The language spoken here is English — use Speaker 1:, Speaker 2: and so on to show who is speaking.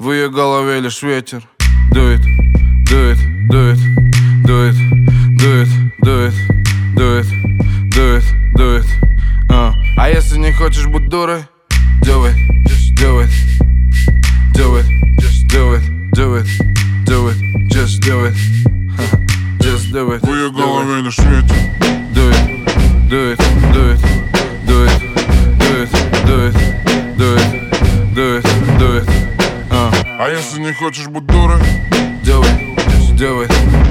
Speaker 1: В ее голове лишь ветер. Do it, do it, do it, do it, do it, do it, do it, do it, do it. А если не хочешь быть дурой, do it, just do it, do it, just do it, do it, do it, just do it, just do it.
Speaker 2: В ее голове лишь ветер.
Speaker 1: Do it, do it, do it, do it, do it, do it, do it, do it, do it.
Speaker 2: А если не хочешь быть дурой,
Speaker 1: Do it, just do it.